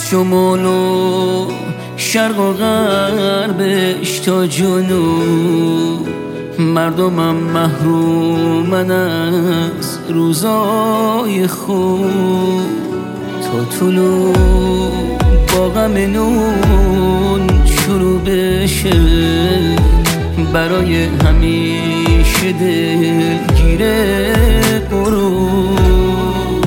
شمال و شرق و غربش تا جنوب مردمم محرومن از روزای خوب. تا طلوع با غم نون شروع بشه، برای همیشه دلگیره غروب.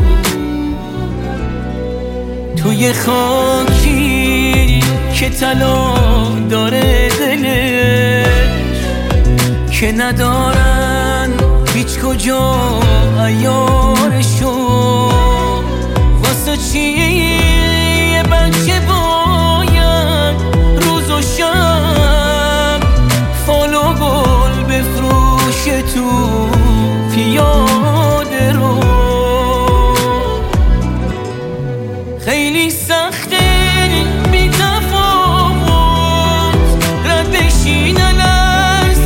توی خاکی که طلا داره دلش، که ندارن هیچ کجا عیارشو، واسه چی یه بچه باید روز و شب فال و گل بفروشه تو پیاده رو؟ خیلی سخته بی تفاوت رد بشی نلرز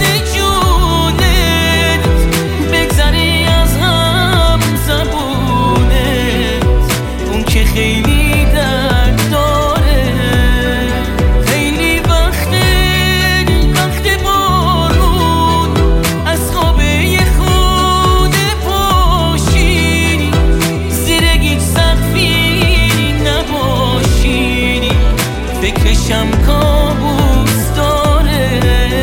جونت، بگذری از هم زبونت، اون که خیلی درد داره. خیلی وقت بارون از خوابه خود پاشی، زیر هیچ سقفی نباشی، فکرشم کابوس داره.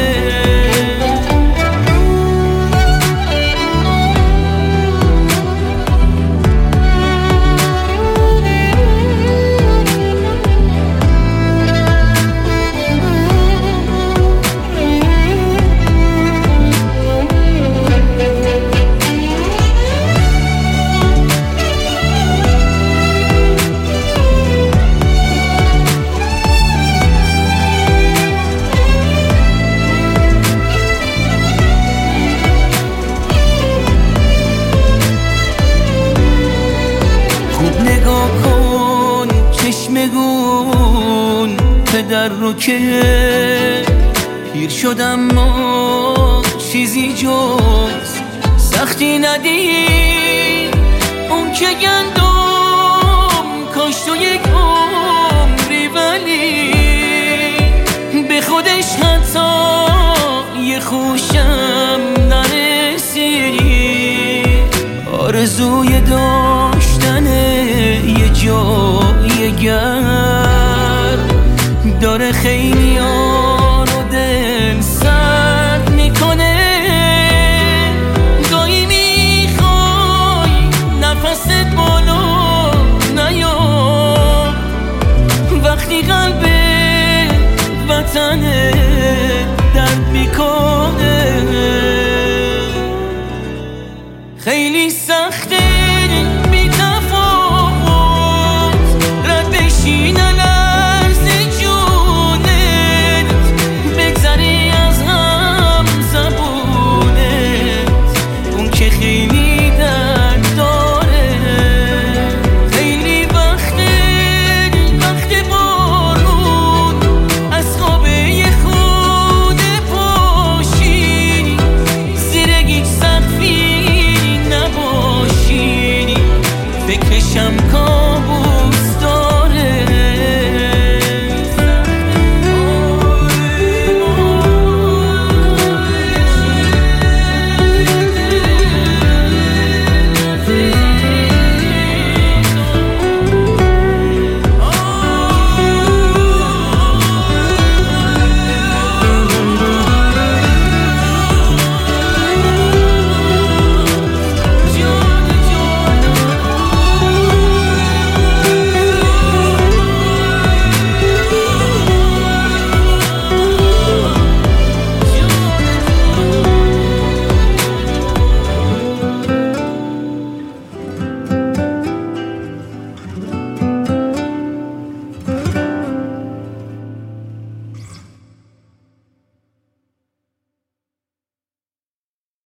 نگاه کن چشمگون پدر رو که پیر شدم، ما چیزی جز سختی ندید. اون که گندم کاشت و یک عمری، ولی به خودش حتی یه خوشم نرسید. آرزوی داشتن یه جای گرم داره خیلی ها رو دل سرد میکنه. گاهی میخوای نفست بالا نیاد، وقتی قلب وطن درد میکنه. خیلی سخته